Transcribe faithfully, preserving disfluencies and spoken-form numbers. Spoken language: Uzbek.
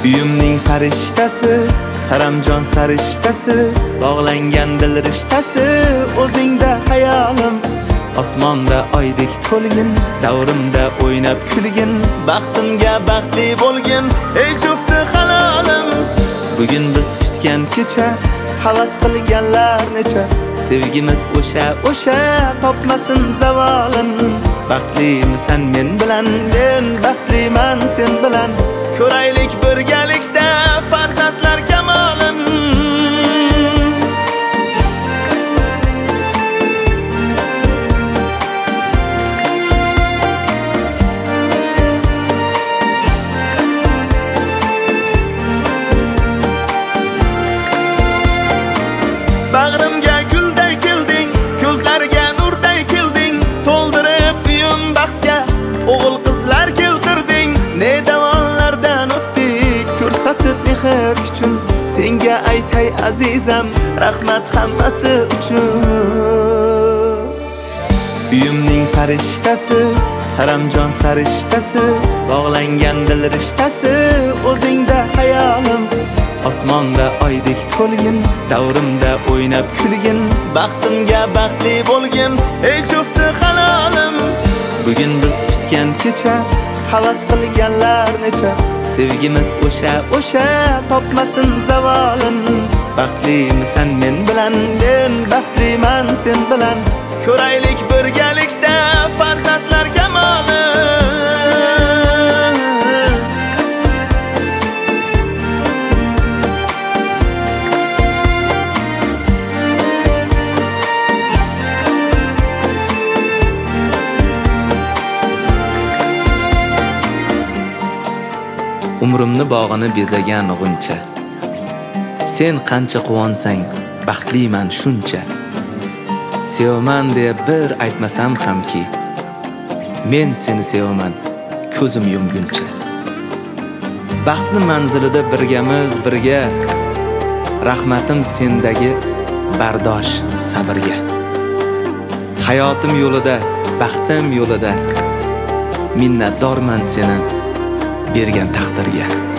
Uyimning farishtasi, saramjon sarishtasi, bog'langan dil rishtasi, o'zingda hayolim. Osmonda oydek to'lgin, davrimda o'ynab kulgin, baxtimga baxtli bo'lgin, ey jufti halolim. Bugun biz kutgan kecha, havas qilganlar necha, sevgimiz o'sha o'sha topmasin zavolim. Baxtlimisan men bilan, men baxtliman sen bilan, ko'raylik birgalikda farzandlar kamolin. Bag'rimga gulday kelding, ko'zlarga nurday kelding, to'ldirib uyim baxtga o'g'il qizlar keltirding. Ne davonlardan o'tdik, ko'rsatib mehr uchun, senga aytay azizam, rahmat hammasi uchun. Uyimning farishtasi, saramjon sarishtasi, bog'langan dil rishtasi, o'zingda hayolim. Osmonda oydek to'lgin, davrimda o'ynab kulgin, baxtimga baxtli bo'lgin, ey jufti halolim. Bugun biz kutgan kecha, havas qilganlar necha, sevgimiz o'sha o'sha topmasin zavolim. Baxtlimisan men bilan, men baxtliman sen bilan, ko'raylik birgalikda farzandlar kamolin. Umrimni bog'ini bezagan g'uncha, sen qancha quvonsang baxtliman shuncha. Sevaman deb bir aytmasam hamki, men seni sevaman ko'zim yumguncha. Baxtni manzilida birgamiz birga, rahmatim sendagi bardosh sabrga. Hayotim yo'lida, baxtim yo'lida, minnatdorman seni bergan taqdirga.